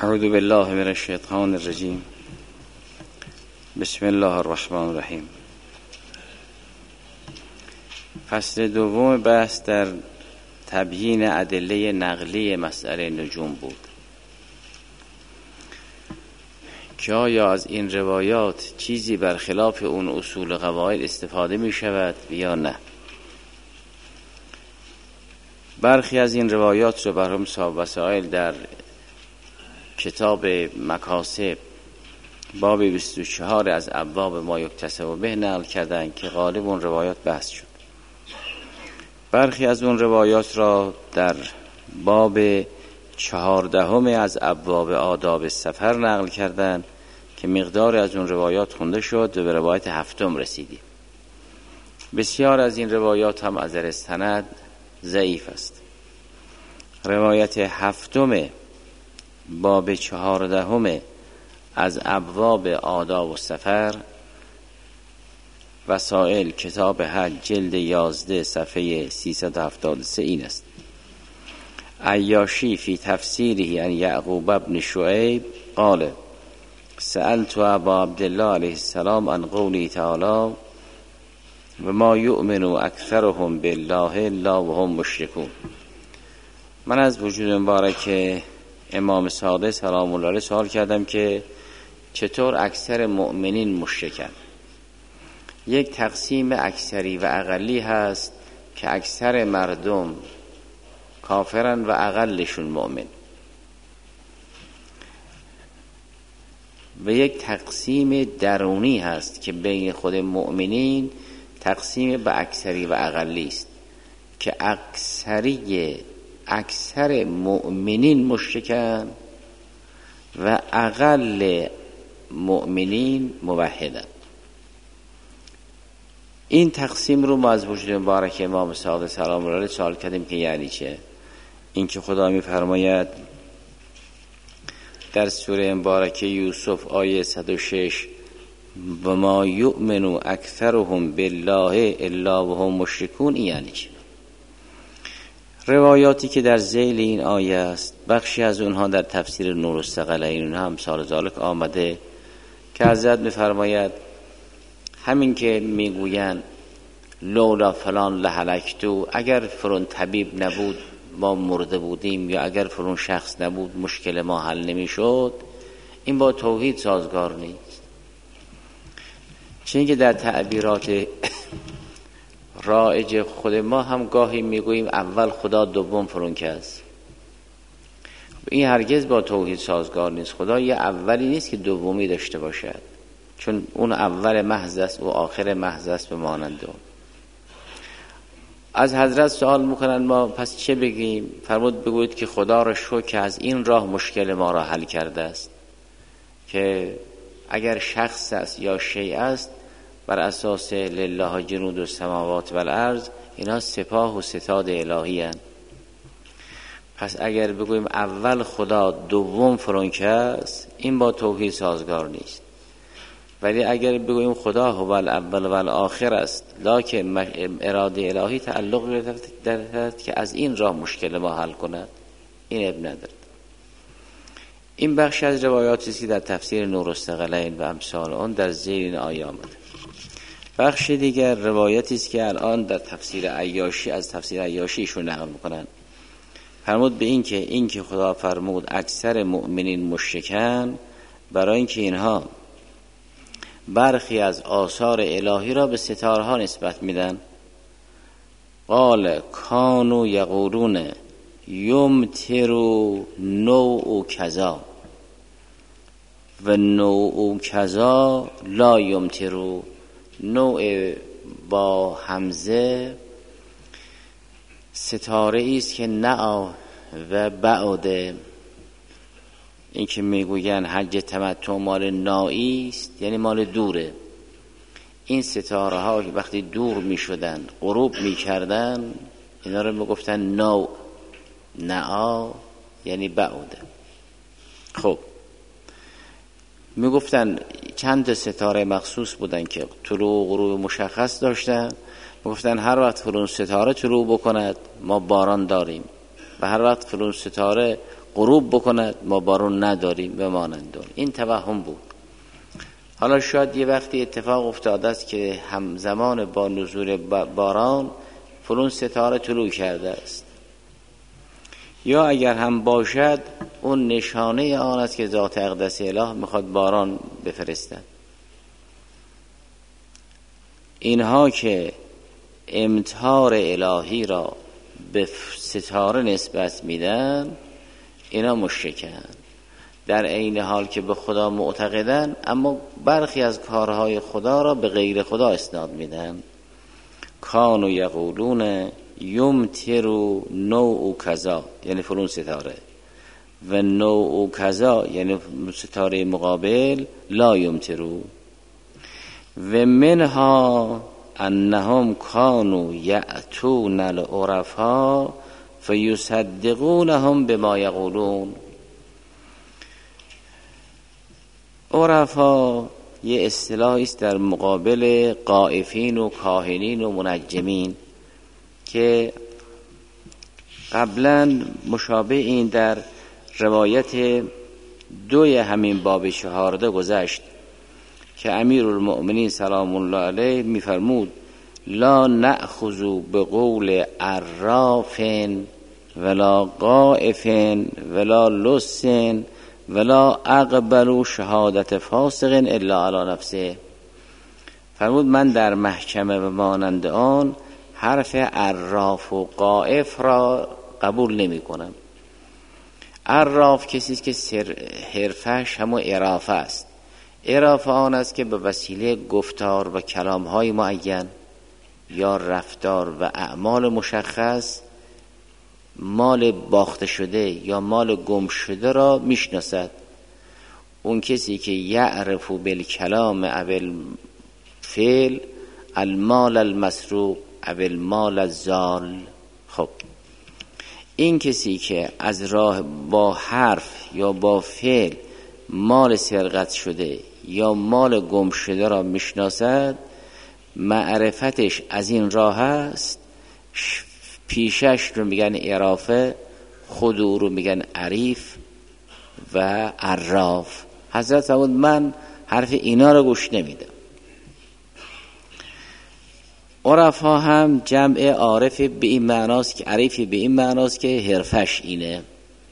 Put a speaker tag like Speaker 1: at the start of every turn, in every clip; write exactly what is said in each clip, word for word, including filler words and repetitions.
Speaker 1: اعوذ بالله من الشیطان الرجیم. بسم الله الرحمن الرحیم. فصل دوم بحث در تبیین ادله نقلی مسئله نجوم بود که آیا از این روایات چیزی برخلاف اون اصول قواعد استفاده می شود یا نه. برخی از این روایات رو برهم صاحب وسائل در کتاب مکاسب باب بیست و چهار از ابواب ما یکتسب به نقل کردن که غالب اون روایات بحث شد. برخی از اون روایات را در باب چهاردهم از ابواب آداب سفر نقل کردن که مقدار از اون روایات خونده شد و به روایت هفتم رسیدیم. بسیار از این روایات هم از استند ضعیف است. روایت هفتم باب چهاردهم از ابواب آداب و سفر وسائل کتاب حج جلد یازده صفحه سیصد و هفتاد و سه این است: عیاشی فی تفسیره ان یعقوب بن شعیب قال سألت ابا عبدالله علیه السلام عن قوله تعالی و ما یؤمن اکثرهم بالله الا وهم مشرکون. من از وجود مبارک امام صادق سلام الله علیه سوال کردم که چطور اکثر مؤمنین مشرکن؟ یک تقسیم اکثری و اقلی هست که اکثر مردم کافرن و اقلشون مؤمن، و یک تقسیم درونی هست که بین خود مؤمنین تقسیم به اکثری و اقلی است که اکثری اکثر مؤمنین مشرکن و اقل مؤمنین موحدن. این تقسیم رو ما از وجود مبارک امام صادق سلام الله علیه سوال کردیم که یعنی چه؟ این که خدا می‌فرماید در سوره مبارکه یوسف آیه صد و شش و ما یؤمن اکثرهم بالله الا وهم مشرکون، این یعنی چه؟ روایاتی که در ذیل این آیه است بخشی از اونها در تفسیر نور الثقلین هم سال ذالک آمده که حضرت می‌فرماید همین که میگوین لولا فلان لهلکتو، اگر فرون طبیب نبود ما مرده بودیم، یا اگر فرون شخص نبود مشکل ما حل نمیشد، این با توحید سازگار نیست. چون که در تعبیرات رایج خود ما هم گاهی میگوییم اول خدا دوم فرون کس، این هرگز با توحید سازگار نیست. خدا یه اولی نیست که دومی داشته باشد، چون اون اول محض است و آخر محض است به مانند اون. از حضرت سوال میکنن ما پس چه بگیم؟ فرمود بگوید که خدا را شکر که از این راه مشکل ما را حل کرده است که اگر شخص است یا شیء است بر اساس لله جنود السماوات و الارض، اینا سپاه و ستاد الهی هستند. پس اگر بگوییم اول خدا دوم فرونکس، این با توحید سازگار نیست. ولی اگر بگوییم خدا هو الاول و الاخر است لکن اراده الهی تعلق دارد که از این راه مشکل ما حل کند، این اب ندارد. این بخش از روایاتی است که در تفسیر نور الثقلین و امثال آن در ذیل این آیه آمده. بخش دیگر روایتی است که الان در تفسیر عیاشی از تفسیر عیاشیشون نقل میکنن. فرمود به این که این که خدا فرمود اکثر مؤمنین مشرکن، برای اینکه اینها برخی از آثار الهی را به ستاره ها نسبت میدن. قال کانوا یقولون یمطر نوع کذا و نوع کذا لا یمطر. نوع با همزه ستاره است که نع و بعد. این که میگوین حج تمتع مال نائی است یعنی مال دوره. این ستاره ها که وقتی دور میشدن غروب میکردن، اینا رو میگفتن نوع، نعا یعنی بعد. خب میگفتن چند ستاره مخصوص بودن که طلوع و غروب مشخص داشتن. میگفتن هر وقت فلان ستاره طلوع بکند ما باران داریم و هر وقت فلان ستاره غروب بکند ما بارون نداریم بمانند. این توهم بود. حالا شاید یه وقتی اتفاق افتاده است که همزمان با نزول باران فلان ستاره طلوع کرده است، یا اگر هم باشد اون نشانه آن است که ذات اقدس اله میخواد باران بفرستد. اینها که امطار الهی را به ستاره نسبت میدن اینا مشرکن، در عین حال که به خدا معتقدن اما برخی از کارهای خدا را به غیر خدا اسناد میدن. کانوا یقولون یمطر نوع کذا یعنی فلان ستاره، و نوع کذا یعنی ستاره مقابل لا یمطرو. و منها انهم کانوا یأتون العرفا فیصدقونهم بما یقولون. عرفا یه اصطلاحی است در مقابل قائفین و کاهنین و منجمین که قبلا مشابه این در روایت دوی همین باب چهارده گذشت که امیرالمؤمنین سلام الله علیه میفرمود لا نأخذ بقول عراف ولا قائف ولا لص ولا اقبل شهادت فاسق الا علی نفسه. فرمود من در محکمه و مانند آن حرف عراف و قائف را قبول نمی کنم. عراف کسی است که سر حرفش همون عرافه است. عرافه آن است که به وسیله گفتار و کلام‌های معین یا رفتار و اعمال مشخص مال باخته شده یا مال گم شده را میشناسد. اون کسی که یعرف بالکلام او الفعل المال المسروق او المال الضال. خب این کسی که از راه با حرف یا با فعل مال سرقت شده یا مال گم شده را میشناسد، معرفتش از این راه است. پیشش رو میگن عرافه، خود او رو میگن عریف و عراف. حضرت فرمود من حرف اینا رو گوش نمیدم. عرفا هم جمع عارف به این معناست که عریفی به این معناست که حرفش اینه.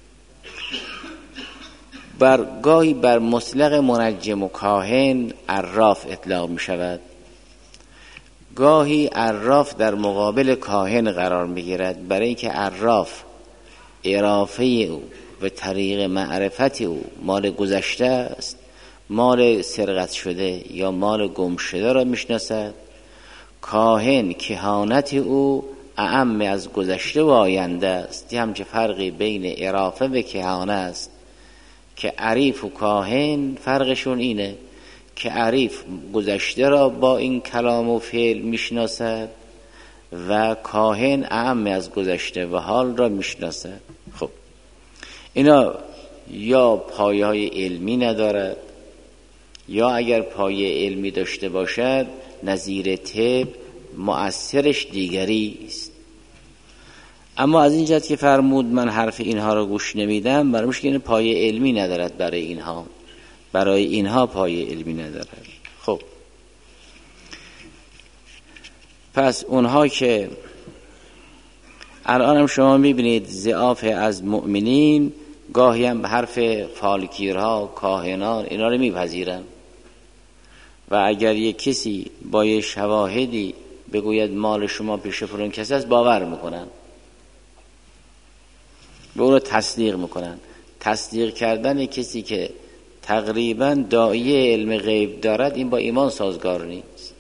Speaker 1: بر گاهی بر مطلق منجم و کاهن عراف اطلاق می شود، گاهی عراف در مقابل کاهن قرار می گیرد، برای اینکه عراف عرافه او و طریق معرفت او مال گذشته است، مال سرقت شده یا مال گم شده را می شناسد. کاهن کهانت او اعم از گذشته و آینده است. هم که فرقی بین عرافه و کهانه است که عریف و کاهن فرقشون اینه که عریف گذشته را با این کلام و فعل میشناسد و کاهن اعم از گذشته و حال را میشناسد. خب اینا یا پایه های علمی ندارد یا اگر پایه علمی داشته باشد نظیر طب مؤثرش دیگری است. اما از این جهت که فرمود من حرف اینها رو گوش نمیدم، برای مشکل این پایه علمی ندارد. برای اینها برای اینها پایه علمی ندارد. خب پس اونها که الان هم شما میبینید ضعاف از مؤمنین گاهی هم حرف فالکیرها کاهنان اینا رو میپذیرن و اگر یک کسی با یه شواهدی بگوید مال شما پیش فلان کسی است باور میکنن، به اون رو تصدیق میکنن. تصدیق کردن کسی که تقریبا داعیه علم غیب دارد این با ایمان سازگار نیست.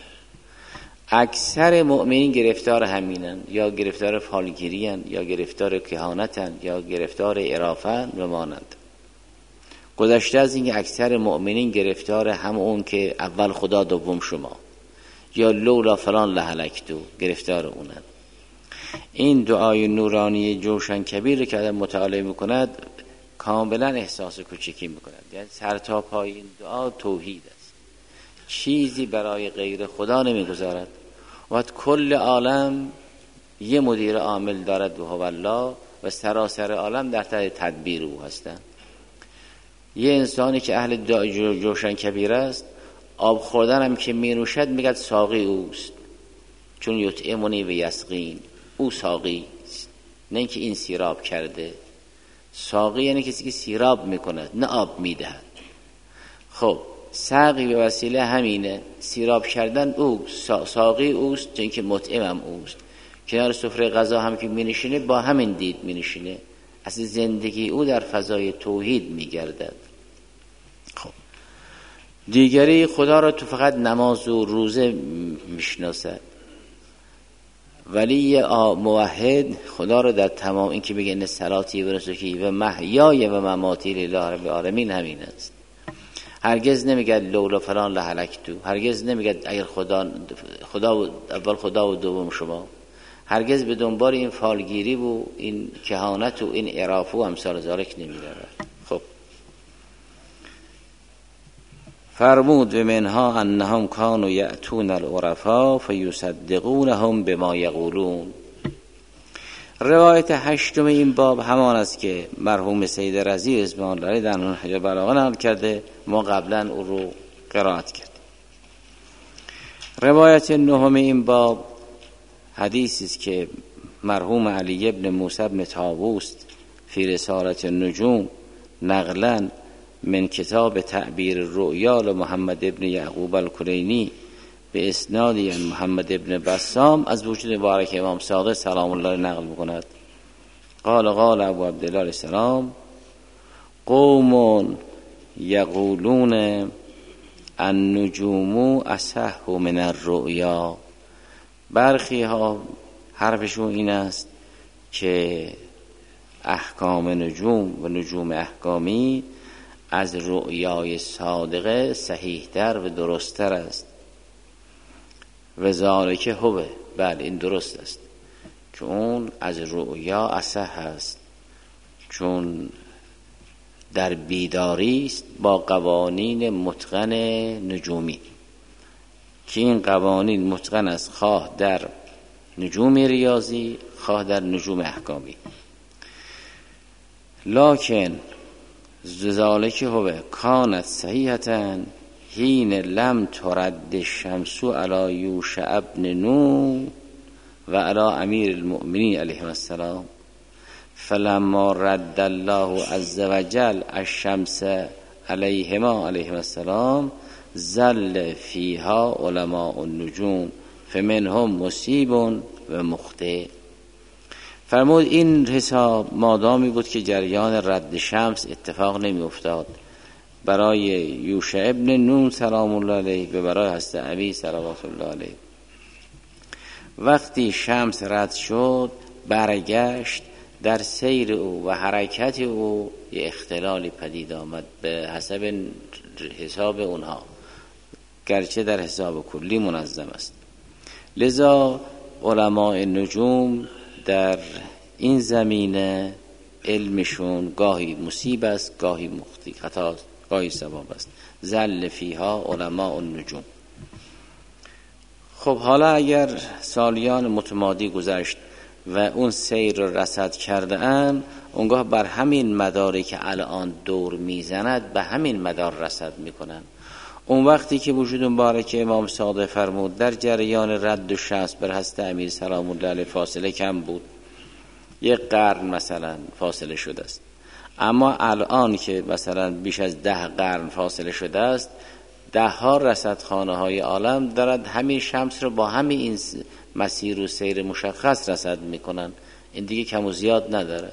Speaker 1: اکثر مؤمنین گرفتار همینن، یا گرفتار فالگیریان یا گرفتار کهانتن یا گرفتار عرافن و مانند. گذشته از اینکه اکثر مؤمنین گرفتار هم اون که اول خدا دوم شما یا لولا فلان لهلکتو گرفتار اونن. این دعای نورانی جوشن کبیر که آدم مطالعه میکند کاملا احساس کوچکی میکند. یعنی سر تا پای این دعا توحید است، چیزی برای غیر خدا نمیگذارد. و کل عالم یه مدیر عامل دارد و هو الله، و و سراسر عالم در تحت تدبیر او هستند. یه انسانی که اهل جوشن کبیر است، آب خوردن هم که می نوشد میگد ساقی اوست، چون یطعمنی و یسقین، او ساقی است، نه اینکه این سیراب کرده. ساقی یعنی کسی که سیراب میکند نه آب میدهد. خب ساقی به وسیله همینه، سیراب کردن او ساقی اوست، چون که مطعمم اوست. کنار سفره غذا هم که می نشینه با همین دید می نشینه. اصلا زندگی او در فضای توحید می گردد. خب دیگری خدا را تو فقط نماز و روزه می شناسد، ولی موحد خدا را در تمام، این که بگه ان صلاتی و نسکی و محیای و مماتی لله رب العالمین همین است. هرگز نمیگه لولا فلان لهلکتو، هرگز نمیگه اگر خدا خدا و اول خدا و دوم شما، هرگز به دنبال این فالگیری و این کهانت و این عراف و امثال ذالک نمیرود. خب فرمود و منها انهم کانوا یأتون العرفاء فیصدقونهم بما یقولون. روایت هشتم این باب همان است که مرحوم سید رضی رضوان الله علیه در نهج بلاغه نقل کرده، ما قبلا او رو قرائت کردیم. روایت نهم این باب حدیثی است که مرحوم علی ابن موسی ابن طاووس فی رسالة النجوم نقلا من کتاب تعبیر الرؤیا لمحمد ابن یعقوب الکلینی به اسنادی عن محمد ابن بسام از وجود مبارک امام صادق سلام الله نقل می‌کند. قال قال ابو عبدالله علیه السلام قوم یقولون النجوم اصح من الرؤیا. برخی ها حرفشون این است که احکام نجوم و نجوم احکامی از رؤیای صادقه صحیح‌تر و درست‌تر است. و ذالک هو، بله این درست است، چون از رؤیا اصح است، چون در بیداری است با قوانین متقن نجومی، که این قوانین متقن است خواه در نجوم ریاضی خواه در نجوم احکامی. لکن ذالک هو کانت صحیحتاً حین لم ترد الشمس علی یوشع ابن نون و علی امیر المؤمنین علیهم السلام، فلما رد الله عز وجل الشمس علیهما علیهم السلام ظل فیها علماء النجوم فمنهم مصیب و مخطئ. فرمود این حساب مادامی بود که جریان رد شمس اتفاق نمی افتاد برای یوشع ابن نون سلام الله علیه و برای حضرت علی صلوات الله علیه. وقتی شمس رد شد برگشت، در سیر او و حرکت او یه اختلالی پدید آمد به حسب حساب اونها، گرچه در حساب کلی منظم است. لذا علماء نجوم در این زمینه علمشون گاهی مصیب است، گاهی مخطئ، خطا، گاهی صواب است. ظل فیها علماء النجوم. خب حالا اگر سالیان متمادی گذشت و اون سیر رصد کرده اند، اونگاه بر همین مداری که الان دور میزند به همین مدار رصد میکنن. اون وقتی که وجود مبارک امام صادق فرمود در جریان رد و شمس بر حضرت امیر سلام الله علیه فاصله کم بود، یک قرن مثلا فاصله شده است، اما الان که مثلا بیش از ده قرن فاصله شده است، ده ها رصدخانه های عالم دارد همین شمس رو با همین این مسیر و سیر مشخص رصد میکنن. این دیگه کم و زیاد ندارد.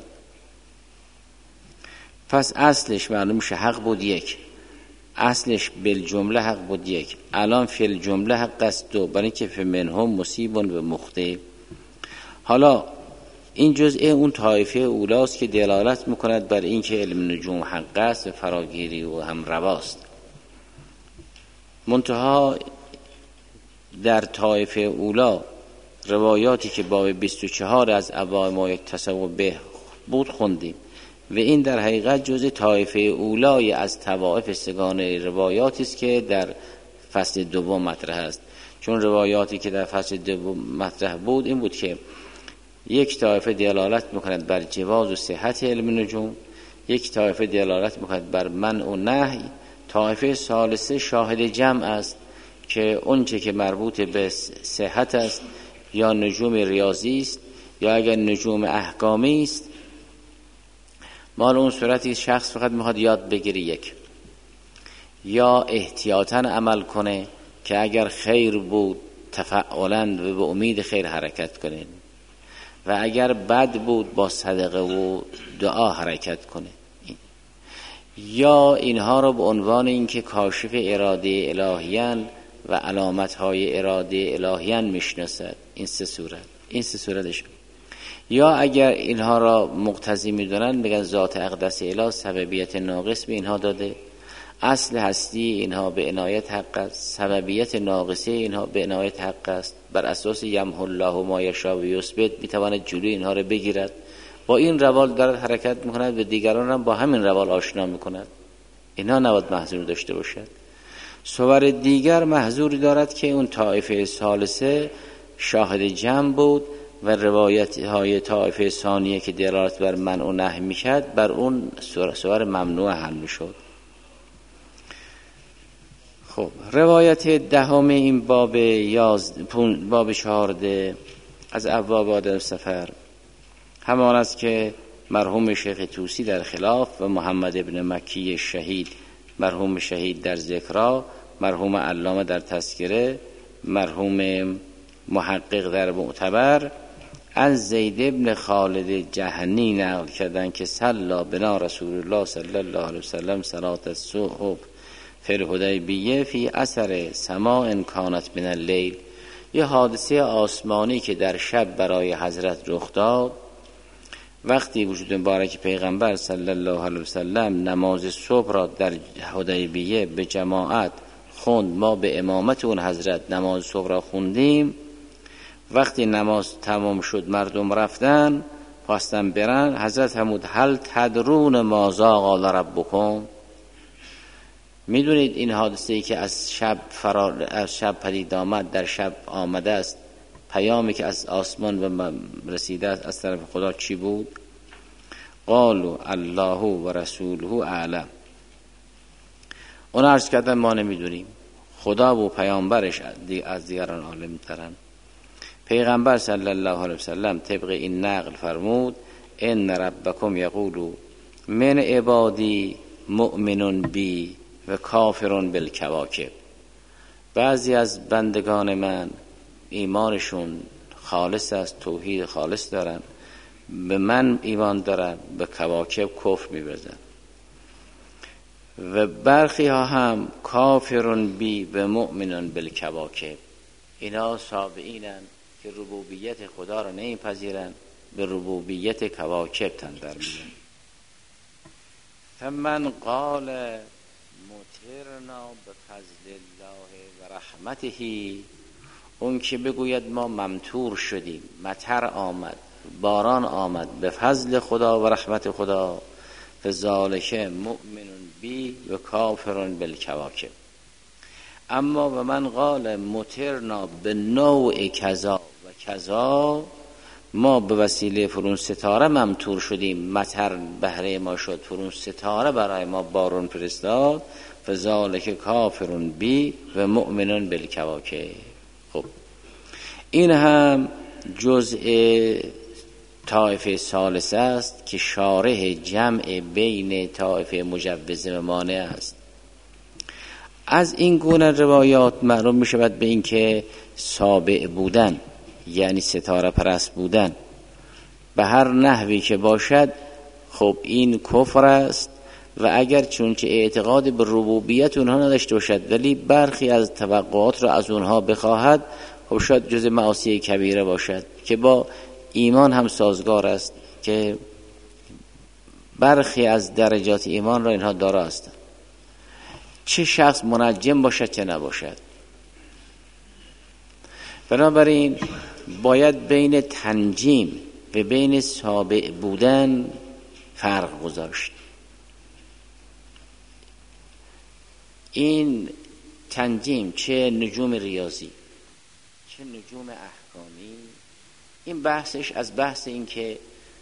Speaker 1: پس اصلش معلوم میشه حق بود یک، اصلش بالجمله حق بود یک، الان فی الجمله حق است دو، برای اینکه فمنهم مصیب و مخطئ. حالا این جزء اون طایفه اولاست که دلالت میکند بر اینکه علم نجوم حق است و فراگیری و هم رواست. منتها در طایفه اولا روایاتی که باب بیست و چهار از ابواب ما یک تصور به بود خوندیم و این در حقیقت جزء طایفه اولای از طوائف سگانه روایاتی است که در فصل دوم مطرح است. چون روایاتی که در فصل دوم مطرح بود این بود که یک طایفه دلالت میکند بر جواز و صحت علم نجوم، یک طایفه دلالت میکند بر منع و نهی، طایفه ثالثه شاهد جمع است که اونچه که مربوط به صحت است یا نجوم ریاضی است یا اگر نجوم احکامی است، مال اون صورتی شخص فقط میخواد یاد بگیری، یک یا احتیاطاً عمل کنه که اگر خیر بود تفعلاً و به امید خیر حرکت کنه و اگر بد بود با صدقه و دعا حرکت کنه، یا اینها رو به عنوان اینکه کاشف اراده الهیان و علامت‌های اراده الهیان میشناسد. این سه صورت این سه صورتش. یا اگر اینها را مقتضی میدونن بگن ذات اقدس اله سببیت ناقص به اینها داده، اصل هستی اینها به عنایت حق است، سببیت ناقصه اینها به عنایت حق است. بر اساس یمحو الله ما یشاء و یثبت میتواند جلوی اینها را بگیرد. با این روال دارد حرکت میکند و دیگران هم با همین روال آشنا میکند. اینها نباید محظور داشته باشد. صور دیگر محظوری دارد که اون طایفه ثالثه شاهد جمع بود و روایت های طایفه ثانیه که دلالت بر منع و نهی میکرد بر اون صور ممنوع حل میشد. خب روایت دهم این باب یازد باب چهارده از ابواب آداب سفر همان است که مرحوم شیخ طوسی در خلاف و محمد ابن مکی شهید مرحوم شهید در ذکرا، مرحوم علامه در تذکره، مرحوم محقق در معتبر از زید ابن خالد جهنی نقل کردن که صلی بنا رسول الله صلی الله علیه وسلم صلات الصبح فی الحدیبیه فی اثر سماع کانت من اللیل. یه حادثه آسمانی که در شب برای حضرت رخ داد وقتی وجود مبارک پیغمبر صلی الله علیه وسلم نماز صبح را در حدیبیه به جماعت خوند. ما به امامت اون حضرت نماز صبح را خوندیم. وقتی نماز تمام شد مردم رفتن خواستن برن، حضرت همود هل تدرون ماذا قال ربکم؟ میدونید این حادثه‌ای که از شب فرار از شب پدید آمد در شب آمده است، پیامی که از آسمان به رسیده است از طرف خدا چی بود؟ قالوا الله و رسوله اعلم. اون عرض کردن ما نمیدونیم، خدا و پیامبرش از دیگران عالم ترن. پیغمبر صلی الله علیه وسلم طبق این نقل فرمود ان ربکم یقول من عبادی مؤمن بی و کافرون بالکواکب. بعضی از بندگان من ایمانشون خالص است، توحید خالص دارن، به من ایمان دارن، به کواکب کفر می‌ورزن. و برخی ها هم کافرون بی و مؤمنون بالکواکب، اینا صابئینن که ربوبیت خدا را نمیپذیرن، به ربوبیت کواکب تن در میدن. فمن قال مطرنا بفضل الله و رحمته، اون که بگوید ما ممطور شدیم، مطر آمد، باران آمد به فضل خدا و رحمت خدا، فذالک مؤمن بی و کافرون بالکواکب. اما و من قال مطرنا به نوع کذا و کذا، ما به وسیله فرون ستاره ممطور شدیم، مطر بهره ما شد، فرون ستاره برای ما بارون فرستاد، فذالک کافرون بی و مؤمنون بالکواکب. خب این هم جزء طائفه ثالثه است که شارح جمع بین طائفه مجوزه و مانع است. از این گونه روایات معلوم می شود به این که سابع بودن یعنی ستاره پرست بودن به هر نحوی که باشد خب این کفر است. و اگر چونچه اعتقاد به ربوبیت اونها نداشته باشد ولی برخی از توقعات را از اونها بخواهد، خب شاید جز معاصی کبیره باشد که با ایمان هم سازگار است که برخی از درجات ایمان را اینها دارا هستند، چه شخص منجم باشد چه نباشد. بنابراین باید بین تنجیم و بین سابع بودن فرق گذاشت. این تنجیم چه نجوم ریاضی چه نجوم احکامی این بحثش از بحث این که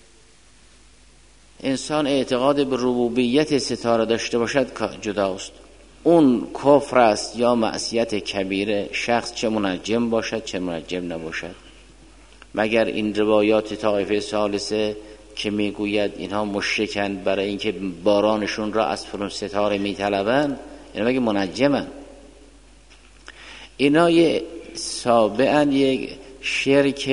Speaker 1: انسان اعتقاد به ربوبیت ستاره داشته باشد جداست. اون کفر است یا معصیت کبیره، شخص چه منجم باشد چه منجم نباشد. مگر این روایات طایفه ثالثه که میگوید اینها مشرکند برای اینکه بارانشون را از فرون ستاره میطلبند، اینا مگه منجمن؟ اینا یه سابعا یک شرک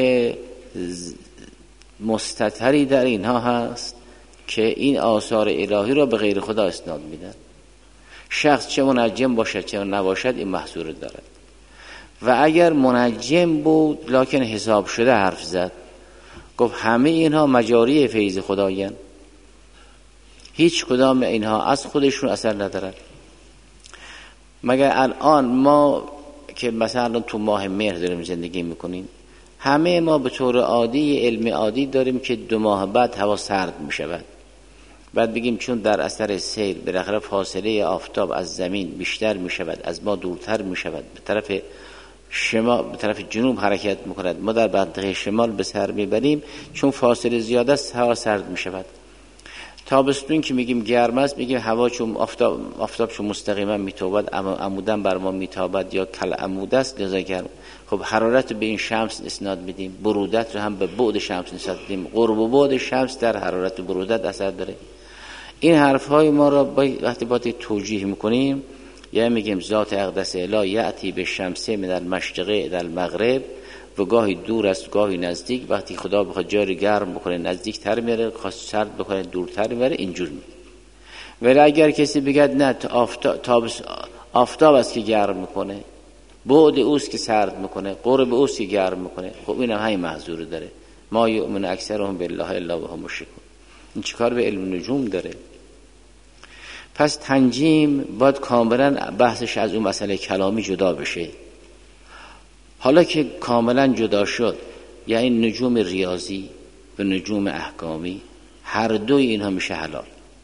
Speaker 1: مستتری در اینها هست که این آثار الهی را به غیر خدا اسناد میدن. شخص چه منجم باشد چه نباشد این محظور دارد. و اگر منجم بود لکن حساب شده حرف زد، گفت همه اینها مجاری فیض خدایند، هیچ کدام اینها از خودشون اثر ندارد. مگر الان ما که مثلا تو ماه مهر داریم زندگی میکنیم، همه ما به طور عادی علم عادی داریم که دو ماه بعد هوا سرد میشود، بعد بگیم چون در اثر سیر بالاخره فاصله آفتاب از زمین بیشتر میشود، از ما دورتر میشود، به طرف شمال به طرف جنوب حرکت میکند، ما در منطقه شمال به سر میبریم، چون فاصله زیاد است هوا سرد میشود. تابستون که میگیم گرم است، میگیم هوا چون آفتاب آفتاب چون مستقیما میتابد، عمودن بر ما میتابد یا کل عمود است لذا گرم. خب حرارت به این شمس اسناد میدیم، برودت رو هم به بعد شمس نسبت میدیم. قرب و بعد شمس در حرارت و برودت اثر داره. این حرف های ما را وقتی با توجیه میکنیم، یا میگیم ذات اقدس اله یأتی به شمس من المشرق الی المغرب، و گاهی دور است گاهی نزدیک، وقتی خدا بخواد جاری گرم بکنه نزدیک تر میره، خواست سرد بکنه دورتر میره، اینجور میره. ولی اگر کسی بگد نه آفتاب آفتاب است که گرم میکنه، بعد اوست که سرد میکنه، قرب اوست که گرم میکنه، خب اینم همین محظور داره. ما یؤمن اکثرهم بالله الا وهم مشرکون. این چیکار به علم نجوم داره؟ پس تنجیم باید کاملا بحثش از اون مسئله کلامی جدا بشه. حالا که کاملا جدا شد، یعنی نجوم ریاضی و نجوم احکامی هر دوی اینها میشه حلال.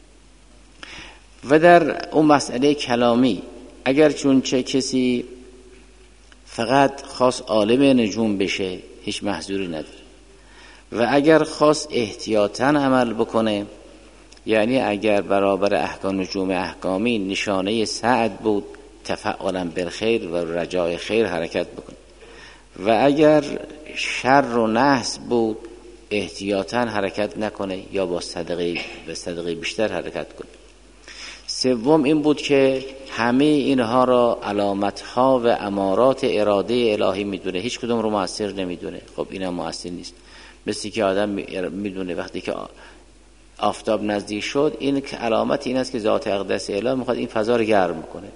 Speaker 1: و در اون مسئله کلامی اگر چون چه کسی فقط خاص عالم نجوم بشه هیچ محظوری نداره، و اگر خاص احتیاطاً عمل بکنه، یعنی اگر برابر احکام نجوم احکامی نشانه سعد بود تفعلا بالخیر و رجاء خیر حرکت بکنه، و اگر شر و نحس بود احتیاطاً حرکت نکنه یا با صدقه به صدقه بیشتر حرکت کنه. سوم این بود که همه اینها را علامتها و امارات اراده الهی میدونه، هیچ کدوم رو مؤثر نمیدونه. خب اینا مؤثر نیست. مثل که آدم میدونه وقتی که آفتاب نزدیک شد، این علامت این است که ذات اقدس اله میخواد این فضا رو گرم کنه.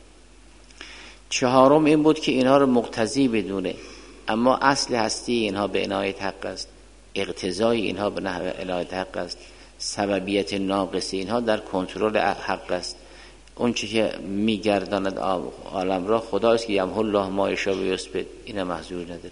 Speaker 1: چهارم این بود که اینها رو مقتضی بدونه، اما اصل هستی اینها به عنایت حق است، اقتضای اینها به نحو عنایت حق است، سببیت ناقص اینها در کنترل حق است. اون چی که میگرداند عالم را خداست که یمحو الله ما یشاء و یثبت، اینا محظور نداره.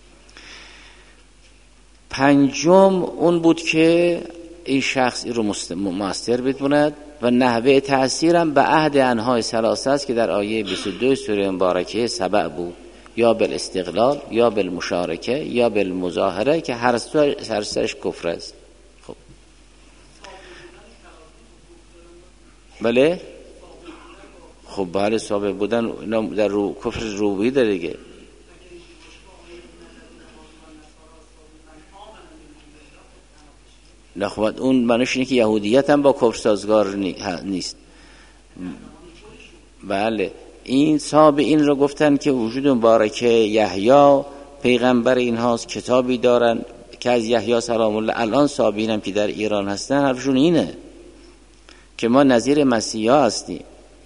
Speaker 1: پنجم اون بود که این شخص این رو مؤثر بدوند و نحوه تأثیرم به عهد انهای ثلاثه است که در آیه بیست و دو سوره مبارکه سبع بود، یا بالاستقلال یا بالمشارکه یا بالمظاهره، که هر سرش کفر است. خب بله خب بله ثابت بودن در رو کفر روبی داره دیگه. نخواد اون معنیش اینه که یهودیت هم با کفر سازگار نیست. بله این صاحب این رو گفتن که وجود مبارکه یحیی پیغمبر اینهاست، کتابی دارن که از یحیی سلام الله. الان صاحب اینم که در ایران هستن حرفشون اینه که ما نظیر مسیحا هستیم،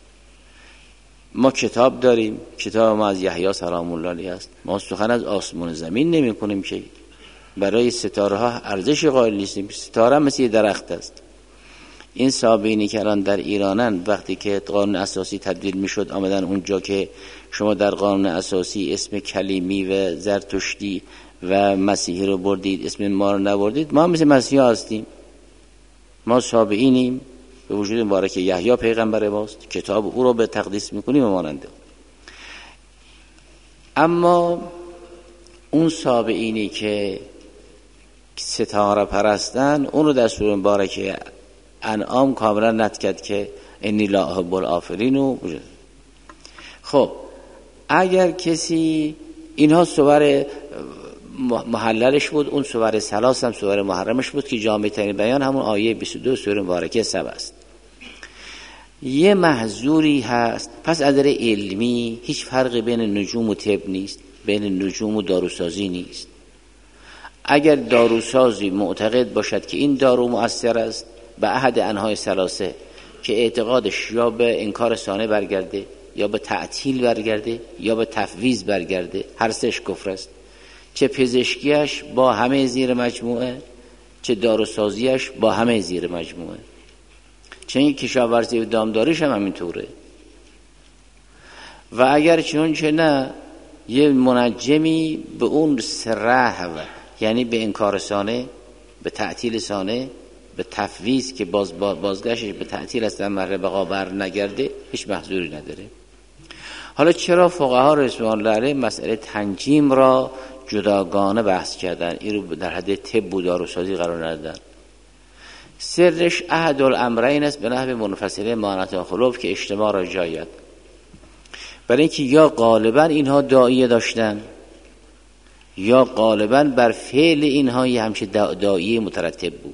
Speaker 1: ما کتاب داریم، کتاب ما از یحیی سلام الله علیه است، ما سخن از آسمان زمین نمی کنیم که برای ستاره ها ارزش قائل نیستیم، ستاره مثل درخت است. این صابینی که الان در ایرانن وقتی که قانون اساسی تبدیل میشد آمدن اونجا که شما در قانون اساسی اسم کلیمی و زرتشتی و مسیحی رو بردید، اسم ما رو نبردید، ما مثل مسیحا هستیم، ما صابینیم به وجود مبارک یحیی پیغمبر ماست، کتاب او رو به تقدیس میکنیم و ماننده. اما اون صابینی که ستاره پرستن، اون رو در سوره مبارکه انعام کاملا نطق کرد که انی لا احب الآفلین. و خب اگر کسی اینها صور محللش بود، اون صور سلاس هم صور محرمش بود که جامع ترین بیان همون آیه بیست و دو سوره مبارکه سبع است. یه محظوری هست، پس از نظر علمی هیچ فرقی بین نجوم و طب نیست، بین نجوم و داروسازی نیست. اگر داروسازی معتقد باشد که این دارو مؤثر است به احد انواع ثلاثه که اعتقادش یا به انکار ثانیه برگرده یا به تعطیل برگرده یا به تفویض برگرده، هر سهش کفر است. چه پزشکیش با همه زیر مجموعه، چه داروسازیش با همه زیر مجموعه، چه این کشاورزی و دامداریش هم همینطوره. و اگر چون چه نه، یه منجمی به اون سرح و یعنی به انکار ثانیه، به تعطیل ثانیه، به تفویض که باز بازگشتش به تعطیل است، امر بقا بر نگرده، هیچ محظوری نداره. حالا چرا فقها رضوان الله علیهم مسئله تنجیم را جداگانه بحث کردن، این رو در حد طب و داروسازی قرار ندادن؟ سرش احد الامرین است به نحو منفصله مانعت خلوف که اجتماع را جاید. برای اینکه یا غالبا اینها داعیه داشتن یا غالبا بر فعل اینها یه همچه داعیه مترتب بود.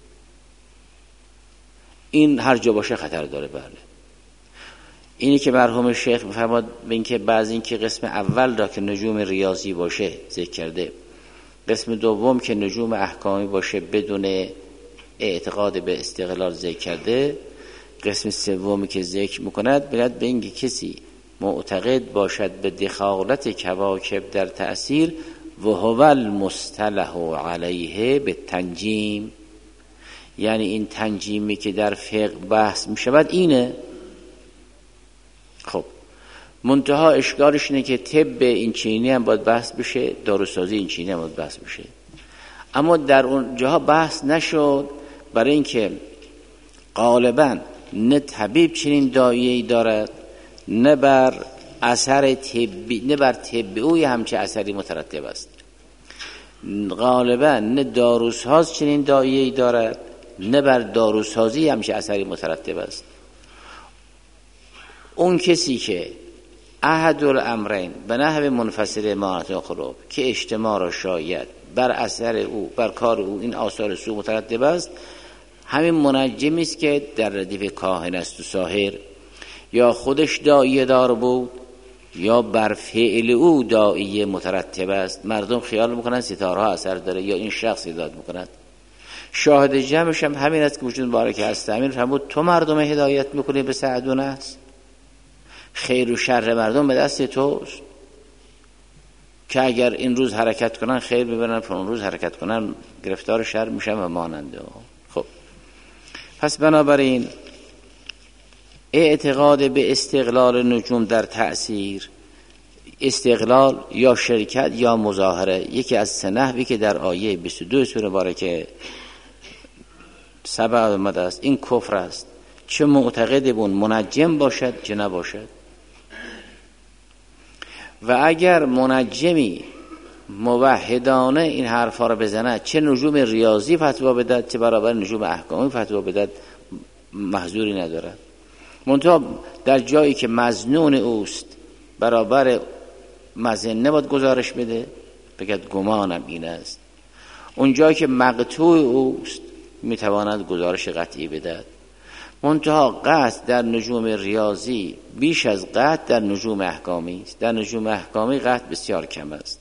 Speaker 1: این هر جا باشه خطر داره. بله اینی که مرحوم شیخ می‌فرماد به اینکه بعضی این که قسم اول را که نجوم ریاضی باشه ذکر کرده، قسم دوم که نجوم احکامی باشه بدون اعتقاد به استقلال ذکر کرده، قسم سومی که ذکر میکند باید به اینکه کسی معتقد باشد به دخالت کواکب در تأثیر و هو المصطلح علیه به تنجیم، یعنی این تنجیمی که در فقه بحث میشود اینه. خب منتها اشکالش اینه که طب این چینی هم باید بحث بشه، داروسازی این چینی هم باید بحث بشه، اما در اون جاها بحث نشد برای اینکه غالبا نه طبیب چنین داعیه‌ای دارد نه بر اثر طبی نه بر طب اوی همچه اثری مترتب است. غالبا نه داروساز چنین داعیه‌ای دارد نه بر داروسازی همچه اثری مترتب است. اون کسی که احد الامرین به نحو منفصل مانعت خلوف که اجتماع را شاید بر اثر او بر کار او این آثار سو مترتب است، همین منجمی است که در ردیف کاهن است و ساحر، یا خودش داعیه دار بود یا بر فعل او داعیه مترتب است. مردم خیال میکنن ستاره ها اثر داره یا این شخص ایجاد میکند. شاهد جمعش هم همین است که وجود مبارک هست. همین فرمود تو مردم هدایت میکنی به سعدون است، خیر و شر مردم به دست توست، که اگر این روز حرکت کنن خیر ببرن، اون روز حرکت کنن گرفتار شر میشن و ماننده. خب پس بنابراین اعتقاد به استقلال نجوم در تأثیر، استقلال یا شرکت یا مظاهره، یکی از سه نحوی که در آیه بیست و دو سوره مبارکه سبع آمده است، این کفر است. چه معتقد بون منجم باشد چه نباشد. و اگر منجمی موحدانه این حرفا رو بزند، چه نجوم ریاضی فتوا بدد چه برابر نجوم احکامی فتوا بدد، محظوری ندارد. منتها در جایی که مظنون اوست برابر مظنه باید گزارش بده، بگد گمانم این است. اون جایی که مقطوع اوست میتواند گزارش قطعی بدهد. منتها قطع در نجوم ریاضی بیش از قطع در نجوم احکامی است. در نجوم احکامی قطع بسیار کم است.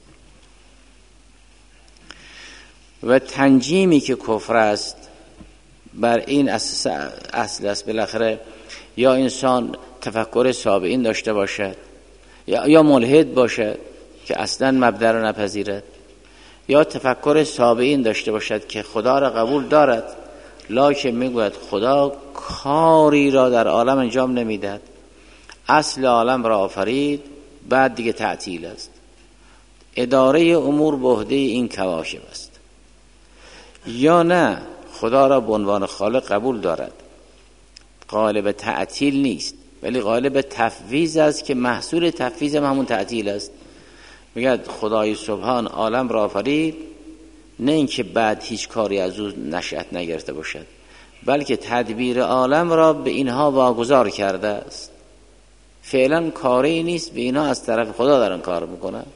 Speaker 1: و تنجیمی که کفر است بر این اصل است، بالاخره یا انسان تفکر سابقین داشته باشد یا یا ملحد باشد که اصلا مبدا را نپذیرد، یا تفکر سابقین داشته باشد که خدا را قبول دارد لکن میگوید خدا کاری را در عالم انجام نمیدهد، اصل عالم را آفرید بعد دیگه تعطیل است، اداره امور به عهده این کواکب است. یا نه خدا را به عنوان خالق قبول دارد، غالب تعطیل نیست ولی غالب تفویض است که محصول تفویض هم همون تعطیل است. میگه خدای سبحان عالم را آفرید نه اینکه بعد هیچ کاری از او نشأت نگرفته باشد، بلکه تدبیر عالم را به اینها واگذار کرده است. فعلا کاری نیست، به اینها از طرف خدا دارن کار میکنن.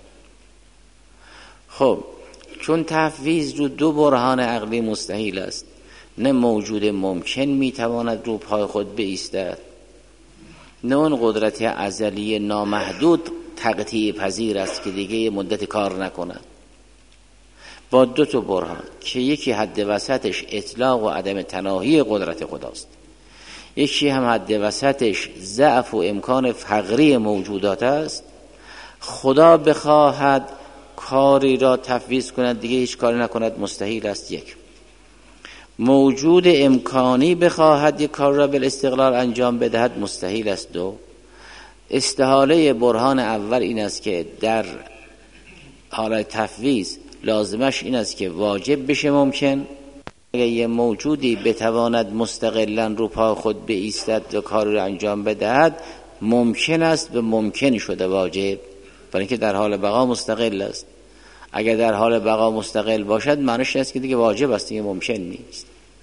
Speaker 1: خب چون تفویض رو دو برهان عقلی مستحیل است، نه موجود ممکن میتواند رو پای خود بایستد، نه اون قدرت ازلی نامحدود تقطیع پذیر است که دیگه مدت کار نکند. با دو تا برهان که یکی حد وسطش اطلاق و عدم تناهی قدرت خداست، یکی هم حد وسطش ضعف و امکان فقری موجودات است. خدا بخواهد کاری را تفویض کند دیگه هیچ کاری نکند مستحیل است. یک موجود امکانی بخواهد یک کار را بالاستقلال انجام بدهد مستحیل است. دو استحاله برهان اول این است که در حالت تفویض لازمش این است که واجب بشه ممکن. اگر یه موجودی بتواند مستقلاً رو پای خود بایستد و کار را انجام بدهد، ممکن است به ممکن شده واجب، برای اینکه در حال بقا مستقل است. اگر در حال بقا مستقل باشد معنیش است که دیگه واجب است، دیگه ممکن نیست.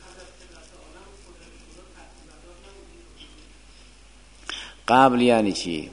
Speaker 1: قبل یعنی چی؟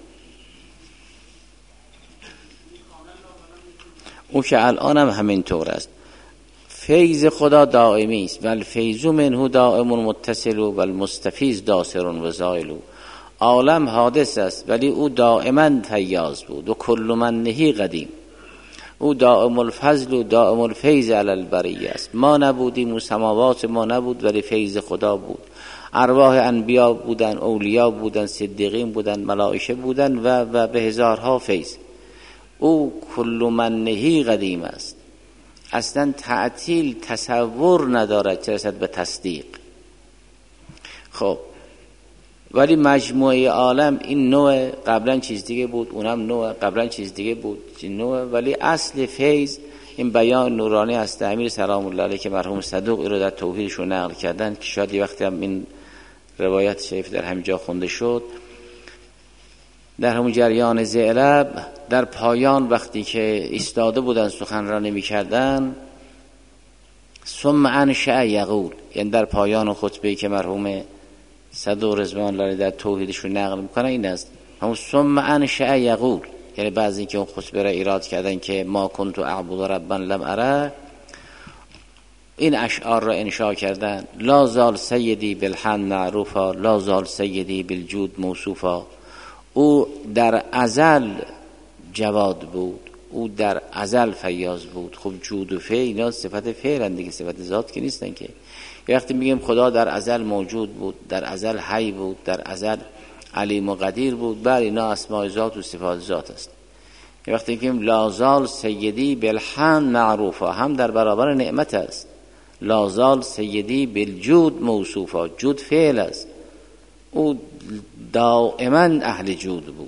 Speaker 1: او که الان هم همین طور است. فیض خدا دائمی است، ول فیض منه دائم متصل و المستفیض داسر و زائل. عالم حادث است ولی او دائما فیاض بود و کل منه قدیم. او دائم الفضل و دائم الفیض علی البریه است. ما نبودیم و سماوات ما نبود ولی فیض خدا بود. ارواح انبیا بودن، اولیا بودن، صدیقین بودن، ملائکه بودن و و به هزارها فیض. او کل منه قدیم است. اصلا تعطیل تصور ندارد چه رسد به تصدیق. خب ولی مجموعه عالم این نوع، قبلا چیز دیگه بود، اونم نوع، قبلا چیز دیگه بود این نوع، ولی اصل فیض این بیان نورانی است. امیر سلام الله علیه که مرحوم صدوق رو در توحیدشون نقل کردن که شاید یه وقتی هم این روایت شریف در همینجا خونده شد. در همون جریان زعلب در پایان وقتی که ایستاده بودن سخنرانی می‌کردن، ثم انشأ یقول، یعنی در پایان خطبه‌ای که مرحوم صدوق رضوان الله در توحیدشون نقل میکنن این است، همون ثم انشأ یقول، یعنی بعضی اینکه اون خطبه را ایراد کردن که ما کنت اعبد ربا لم اره، این اشعار را انشاء کردن. لا زال سیدی بالحمد معروفا، لا زال سیدی بالجود موصوفا. او در ازل جواد بود، او در ازل فیاض بود. خب جود و فعل اینا صفت فعلن دیگه، صفت ذات که نیستن که. وقتی میگیم خدا در ازل موجود بود، در ازل حی بود، در ازل علیم و قدیر بود، بر اینا اسماء ذات و صفات ذات است. وقتی میگیم لا زال سیدی بالحمد معروفا، هم در برابر نعمت است. لا زال سیدی بالجود موصوفا، جود فعل است، او دائما اهل جود بود.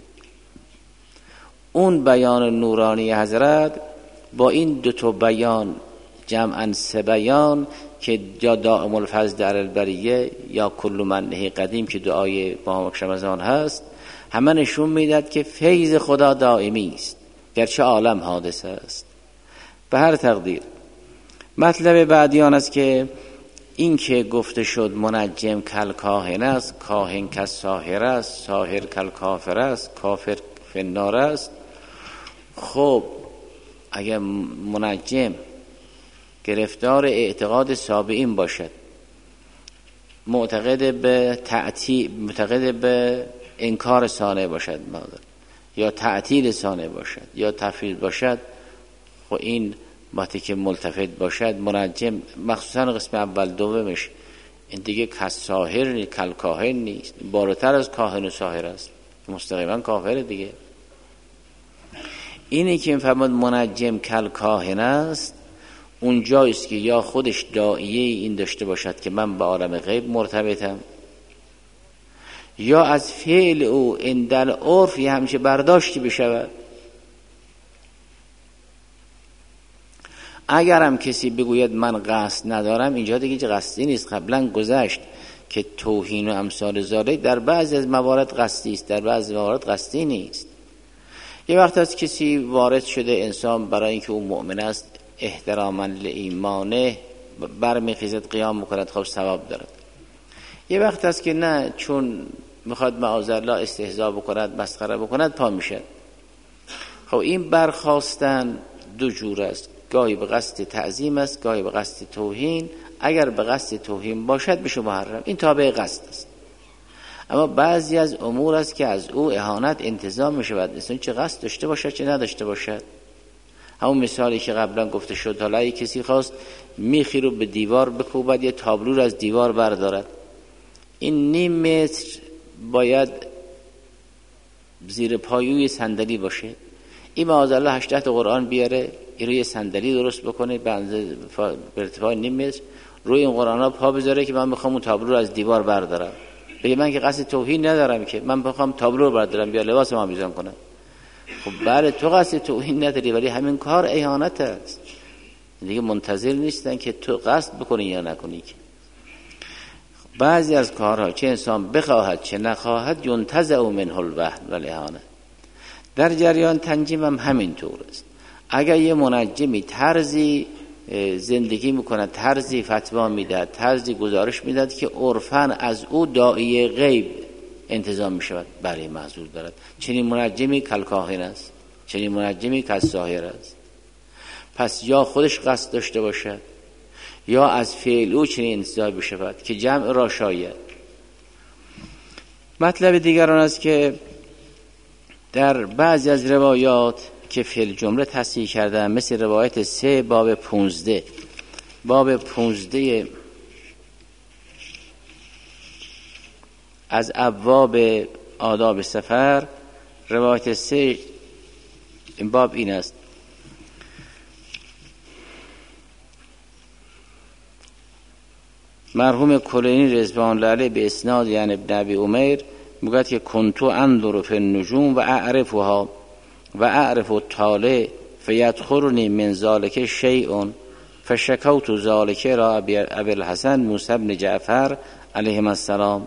Speaker 1: اون بیان نورانی حضرت با این دو تا بیان جمعاً سه بیان که یا دائم الفضل در البریه یا کل منه قدیم که دعای ماه رمضان هست، همه نشون میداد که فیض خدا دائمی است گرچه عالم حادثه است. به هر تقدیر مطلب بعدیان است که این که گفته شد منجم کل کاهن است، کاهن کل ساحر است، ساحر کل کافر است، کافر فنار است. خب اگر منجم گرفتار اعتقاد سابعین باشد، معتقد به تعطیل، معتقد به انکار صانع باشد یا تعطیل صانع باشد یا تفویض باشد، خب این وقتی که ملتفت باشد منجم، مخصوصا قسم اول دومش، این دیگه کساهر نیست، کل کاهن نیست، بالاتر از کاهن و ساهر است، مستقیما کافر دیگه. اینی که فرمود منجم کل کاهن است، اونجاییست که یا خودش داعیه این داشته باشد که من به عالم غیب مرتبطم، یا از فعل او این در عرف یه همچه برداشتی بشود. اگرم کسی بگوید من قصد ندارم، اینجا دیگه قصدی نیست. قبلا گذشت که توهین و امثال ذالک در بعضی از موارد قصدی است، در بعضی موارد قصدی نیست. یه وقت از کسی وارد شده انسان برای اینکه او مؤمن است احتراما لایمانه برمیخیزد قیام میکند، خب ثواب دارد. یه وقت هست که نه، چون میخواد معاذالله استهزاء بکند، مسخره بکند، پا میشه. خب این برخاستن دو جور است، گاهی به قصد تعظیم است، گاهی به قصد توهین. اگر به قصد توهین باشد بشه محرم، این تابع قصد است. اما بعضی از امور است که از او اهانت انتظام می شود، مثلا چه قصد داشته باشد چه نداشته باشد. همون مثالی که قبلا گفته شد، حالا اگه کسی خواست میخی رو به دیوار بکوبد، یه تابلو رو از دیوار بردارد، این نیم متر باید زیر پایوی صندلی باشه. این معاذالله هشده تا قرآن بیاره، این رو یه صندلی درست بکنه به ارتفاع نیم متر، روی این قرآن ها پا بذاره که من میخوام اون تابلو رو از دیوار بردارم. بگه من که قصد توهین ندارم، که من بخوام تابلو رو بردارم بیا لباس ما میزان کنم. خب بله تو قصد توهین نداری، ولی همین کار اهانت است دیگه. منتظر نیستن که تو قصد بکنی یا نکنی. که بعضی از کارها چه انسان بخواهد چه نخواهد ینتزع منه الوهن و الاهانه. در جریان تنجیم هم همین طور است. اگر یه منجمی طرزی زندگی میکنه، طرزی فتوا میدهد، طرزی گزارش میدهد که عرفاً از او داعیه غیب انتظام میشود، برای معذور دارد. چنین منجمی کالکاهن است، چنین منجمی کالساحر است. پس یا خودش قصد داشته باشد یا از فعل او چنین انتظار بشود که جمع را شاید. مطلب دیگران است که در بعضی از روایات که فی الجمله تصحیح کردن، مثل روایت سه باب پونزده، باب پونزده از ابواب آداب سفر، روایت سه این باب این است: مرحوم کلینی رضوان الله علیه به اسناد یعنی ابن ابی عمیر میگوید که کنتو انظر فی النجوم و اعرفها و اعرف الطالع فیدخلنی من ذلک شیء فشکوت ذلک را ابی الحسن موسی بن جعفر علیهم السلام.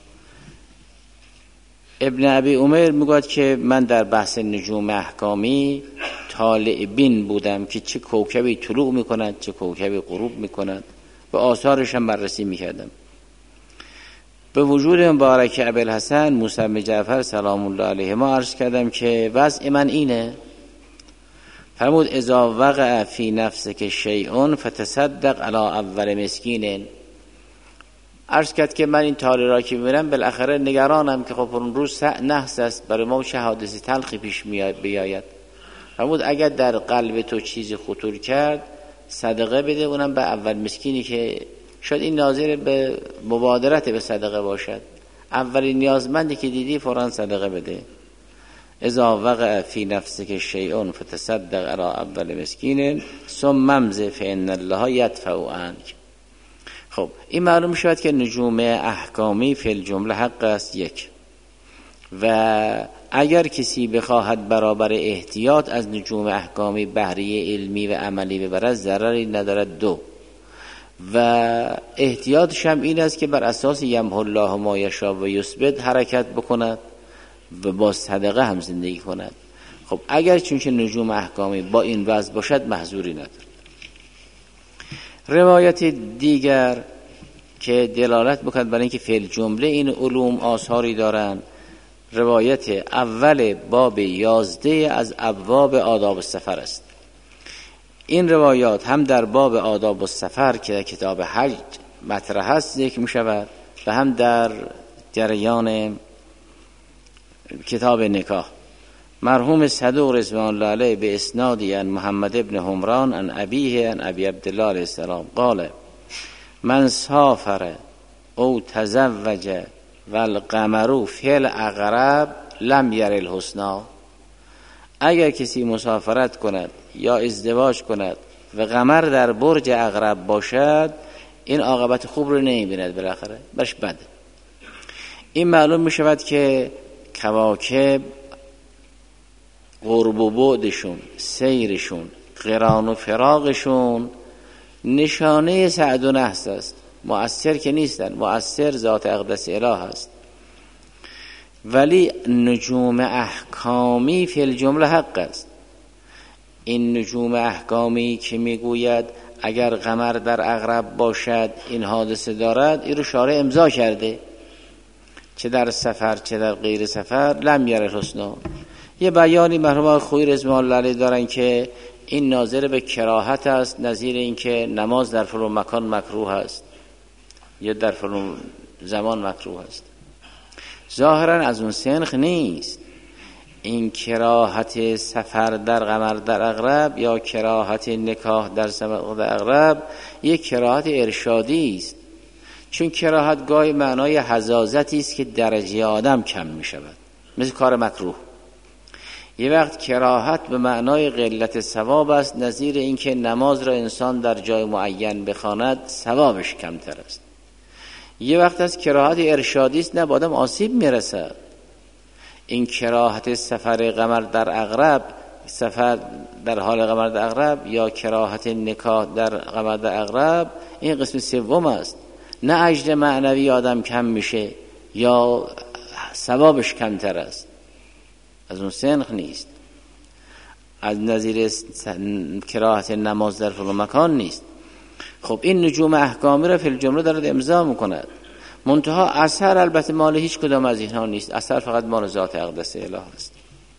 Speaker 1: ابن ابی عمیر میگوید که من در بحث نجوم احکامی طالع بین بودم که چه کوکبی طلوع میکند چه کوکبی غروب میکند و آثارش هم بررسی میکردم. به وجود مبارک ابوالحسن موسی بن جعفر سلام الله علیه ما عرض کردم که وضع من اینه. فرمود اذا وقع فی نفسک شیء فتصدق علی اول مسکین. عرض کرد که من این طالع را که میبینم بالاخره نگرانم که خب اون روز نحس است، برای ما چه حادثی تلخی پیش میاد بیاید. فرمود اگر در قلب تو چیزی خطور کرد صدقه بده، اونم به اول مسکینی که شاید این ناظر به مبادرت به صدقه باشد. اولین نیازمندی که دیدی فوراً صدقه بده. اذا وقع فی نفسک شیء فتصدق علی اول مسکین ثم امض فان الله یدفع عنک. خب این معلوم شد که نجوم احکامی فی الجمله حق است یک، و اگر کسی بخواهد برابر احتیاط از نجوم احکامی بهره علمی و عملی ببرد ضرری ندارد. دو، و احتیاطش هم این است که بر اساس یمحو الله ما یشاء و یثبت حرکت بکند و با صدقه هم زندگی کند. خب اگر چونچه نجوم احکامی با این وضع باشد محظوری ندارد. روایت دیگر که دلالت بکند برای اینکه فعل جمله این علوم آثاری دارند، روایت اول باب یازده از ابواب آداب السفر است. این روایات هم در باب آداب السفر که در کتاب حج مطرح است ذکر می شود و هم در جریان کتاب نکاح. مرحوم صدوق رضوان الله علیه به اسنادی عن محمد ابن حمران عن ابیه عن ابی عبدالله علیه السلام قال من سافر او تزوج والقمر فی العقرب لم یر الحسنا. اگر کسی مسافرت کند یا ازدواج کند و قمر در برج عقرب باشد، این عاقبت خوب رو نمی‌بیند، بالاخره برش بده. این معلوم می شود که کواکب قرب و بعدشون، سیرشون، قران و فراقشون نشانه سعد و نحس است. مؤثر که نیستن، مؤثر ذات اقدس اله است. ولی نجوم احکامی فی الجمله حق است. این نجوم احکامی که میگوید اگر قمر در عقرب باشد این حادثه دارد، این رو شارع امضا کرده، چه در سفر چه در غیر سفر لم یره حسنا. یه بیانی مرحوم خویی رضوان الله علیه دارن که این ناظر به کراهت است، نظیر این که نماز در فلان مکان مکروه است یا در فلان زمان مکروه است. ظاهرا از اون سنخ نیست. این کراهت سفر در قمر در عقرب یا کراهت نکاح در سمق در عقرب یک کراهت ارشادی است، چون کراهت گاهی معنای حزازتی است که درجه آدم کم می شود، مثل کار مکروه. یه وقت کراهت به معنای قلت ثواب است، نظیر این که نماز را انسان در جای معین بخواند ثوابش کمتر است. یه وقت از کراهت ارشادی است، نه به آدم آسیب میرسد. این کراهت سفر قمر در عقرب، سفر در حال قمر در عقرب یا کراهت نکاح در قمر در عقرب، این قسم سوم است. نه اجر معنوی آدم کم میشه یا ثوابش کمتر است، از اون سنخ نیست. از نظیر کراهت نماز در فلان مکان نیست. خب این نجوم احکامی را فی الجمله دارد امضا میکند، منتها اثر البته مال هیچ کدام از اینها نیست، اثر فقط مال ذات اقدس اله است.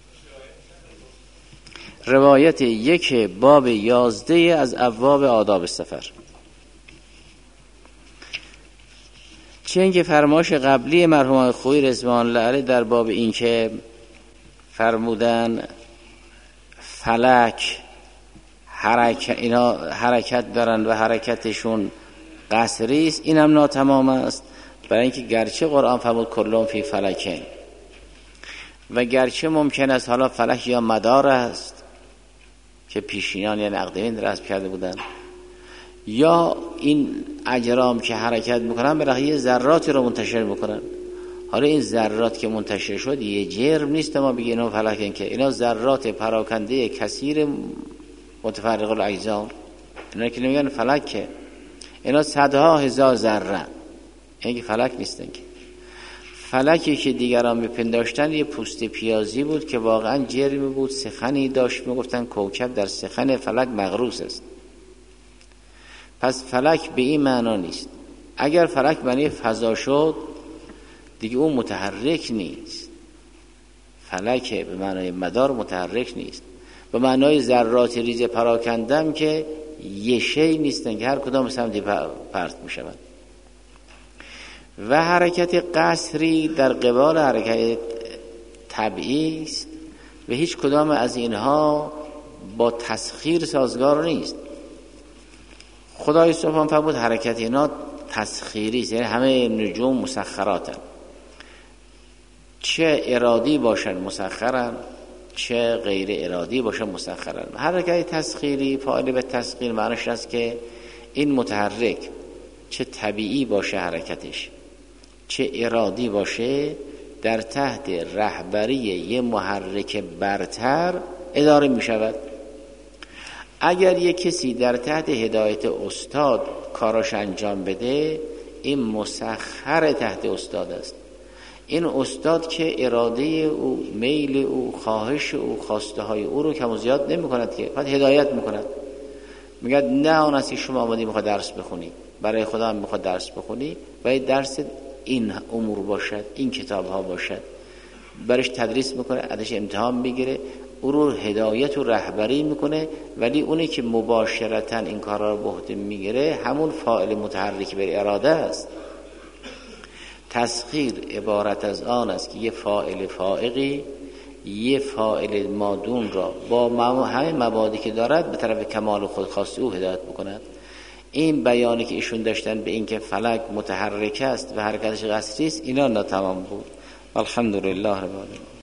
Speaker 1: روایت یک باب یازده از ابواب آداب سفر. چه اینکه فرمایش قبلی مرحوم خویی رضوان الله علیه در باب این که فرمودن فلک حرکت اینا حرکت دارن و حرکتشون قصری است، این هم ناتمام است. برای اینکه گرچه قرآن فرمود کلون فی فلکین و گرچه ممکن است حالا فلک یا مدار است که پیشینان یا اقدمین رسم کرده بودن، یا این اجرام که حرکت میکنن برای یه ذراتی رو منتشر میکنن. حالا این ذرات که منتشر شد یه جرم نیست ما بگیم اینا فلکن، که اینا ذرات پراکنده کثیر متفرق الاجزا. اینا که نمیگن فلک، که اینا صدها هزار ذره، این که فلک نیستن. که فلکی که دیگران میپنداشتن یه پوست پیازی بود که واقعا جرمی بود، سخنی داشت، میگفتن کوکب در سخن فلک مغروس است. پس فلک به این معنا نیست. اگر فلک معنی فضا شد دیگه اون متحرک نیست. فلک به معنای مدار متحرک نیست. به معنای ذرات ریز پراکندم که یه شی نیستن که هر کدام سمتی پرت میشوند. و حرکت قصری در قبال حرکت طبیعی است و هیچ کدام از اینها با تسخیر سازگار نیست. خدای سبحانه فرمود حرکت اینا تسخیری است، یعنی همه نجوم مسخراتن، چه ارادی باشن مسخرن چه غیر ارادی باشن مسخرن. حرکت تسخیری فاعل به تسخیر معنیش است که این متحرک چه طبیعی باشه حرکتش چه ارادی باشه در تحت رهبری یه محرک برتر اداره می شود. اگر یک کسی در تحت هدایت استاد کاراش انجام بده، این مسخر تحت استاد است. این استاد که اراده او، میل او، خواهش او، خواسته های او رو کم و زیاد نمی کند، که فقط هدایت می کند. میگه نه اون است که شما آمدی میخواد درس بخونی، برای خدا هم میخواد درس بخونی و این درس این امور باشد، این کتاب ها باشد، برش تدریس میکنه، ازش امتحان میگیره، او رو هدایت و رهبری میکنه. ولی اونی که مباشرتا این کارا رو به عهده میگیره همون فاعل متحرک بر اراده است. تسخیر عبارت از آن است که یه فاعل فائقی یه فاعل مادون را با همه مبادی که دارد به طرف کمال خودخواسته او هدایت بکند. این بیانی که ایشون داشتن به این که فلک متحرک است و حرکتش قصری است، اینا ناتمام بود. الحمدلله رب العالمین.